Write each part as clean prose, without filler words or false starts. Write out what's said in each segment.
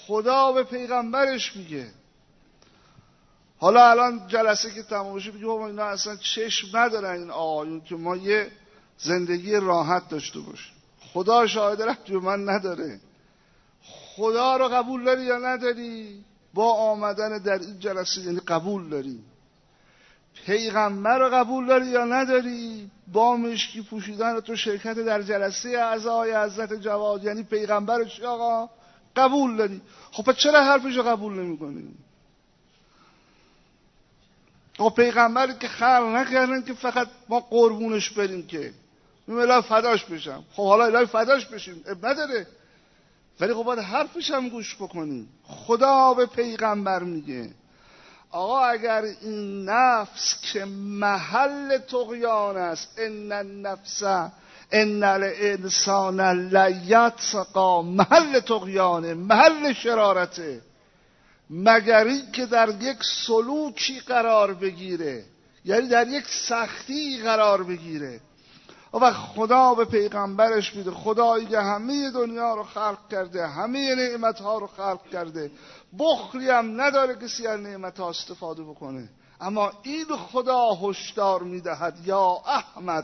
خدا به پیغمبرش میگه. حالا الان جلسه که تمام بشه بگه بابا اینا اصلا چشم ندارن این آقایون که ما یه زندگی راحت داشته باشیم. خدا شاهد ربطی به من نداره. خدا رو قبول داری یا نداری؟ با آمدن در این جلسه یعنی قبول داری. پیغمبر رو قبول داری یا نداری؟ با مشکی پوشیدن تو شرکت در جلسه اعضای حضرت جواد یعنی پیغمبر چی آقا؟ قبول داری. خب پس چرا حرفش رو قبول نمی کنی؟ خب پیغمبری که خلق نکردن که فقط ما قربونش بریم که الهی فداش بشم. خب حالا الهی فداش بشیم اب نداره، ولی خب باید حرفش هم گوش بکنیم. خدا به پیغمبر میگه آقا اگر این نفس که محل طغیان است، ان النفس ان الانسان لیطغی، محل طغیانه، محل شرارته، مگر این که در یک سلوکی قرار بگیره، یعنی در یک سختی قرار بگیره. و خدا به پیغمبرش میده، خدایی که همه دنیا رو خلق کرده، همه نعمتها رو خلق کرده، بخلی هم نداره کسی از نعمتها استفاده بکنه، اما این خدا هشدار میدهد یا احمد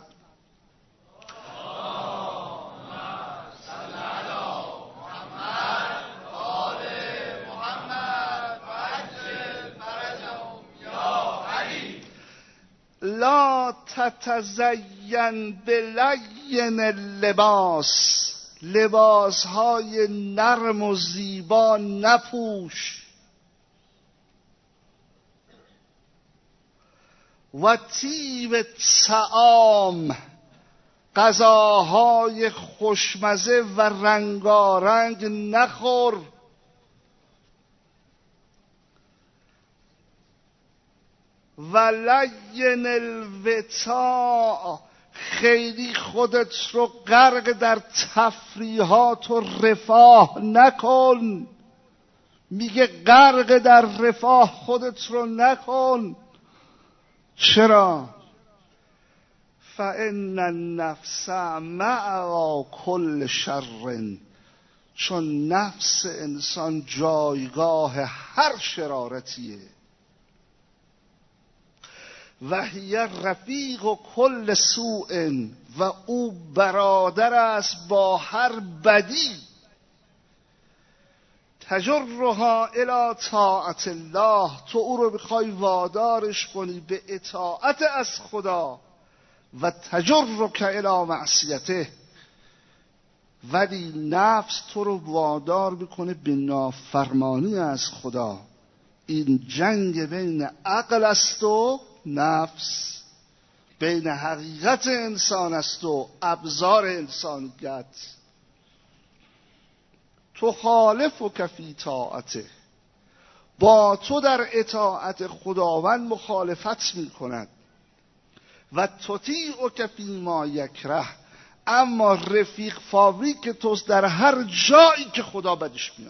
لا تتزین بلین اللباس، لباسهای نرم و زیبا نپوش، و طیب طعام، غذاهای خوشمزه و رنگارنگ نخور، ولین الوطاء، خیلی خودت رو غرق در تفریحات و رفاه نکن. میگه غرق در رفاه خودت رو نکن. چرا؟ فان النفس مأوی کل شر، چون نفس انسان جایگاه هر شرارتیه. و هی رفیق و کل سوء، و او برادر است با هر بدی. تجرها الی طاعت الله، تو او رو بخوای وادارش کنی به اطاعت از خدا، و تجرک الی معصیته، ولی نفس تو رو وادار بکنه به نافرمانی از خدا. این جنگ بین عقل است و نفس، بین حقیقت انسان است و ابزار انسانیت. تو خالف و کفی طاعته، با تو در اطاعت خداوند مخالفت می کند. و تطیع و کفی ما یکره، اما رفیق فاوریک توست در هر جایی که خدا بدش میاد.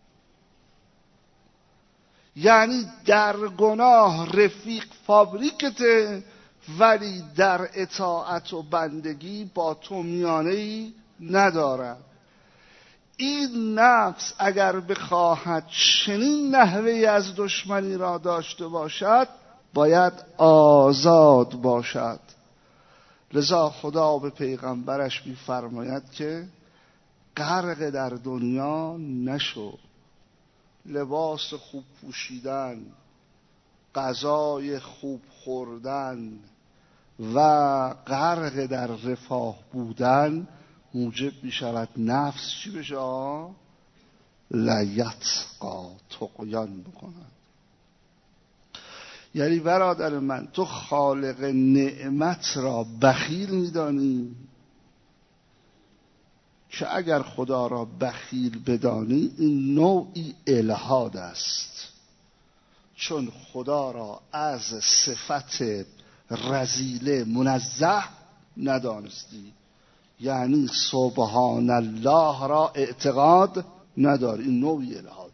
یعنی در گناه رفیق فابریکته، ولی در اطاعت و بندگی با تو میانه‌ای ندارد. این نفس اگر بخواهد چنین نحوهی از دشمنی را داشته باشد، باید آزاد باشد. لذا خدا به پیغمبرش می‌فرماید که غرق در دنیا نشو. لباس خوب پوشیدن، غذای خوب خوردن و غرق در رفاه بودن موجب می شود نفس چی بشه؟ لیطغی، طغیان بکنن. یعنی برادر من، تو خالق نعمت را بخیل می دانی که اگر خدا را بخیل بدانی این نوعی الحاد است، چون خدا را از صفت رذیله منزه ندانستی، یعنی سبحان الله را اعتقاد نداری، این نوعی الحاده.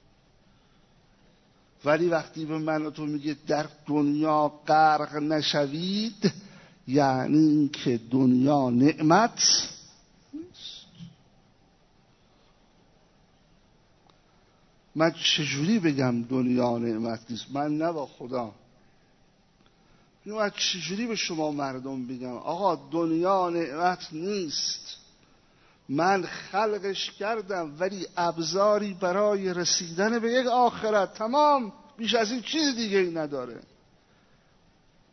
ولی وقتی به من و تو میگه در دنیا غرق نشوید، یعنی این که دنیا نعمت نیست. من چجوری بگم دنیا نعمت نیست؟ من نه با خدا. من چجوری به شما مردم بگم آقا دنیا نعمت نیست، من خلقش کردم ولی ابزاری برای رسیدن به یک آخرت، تمام، بیش از این چیز دیگه ای نداره.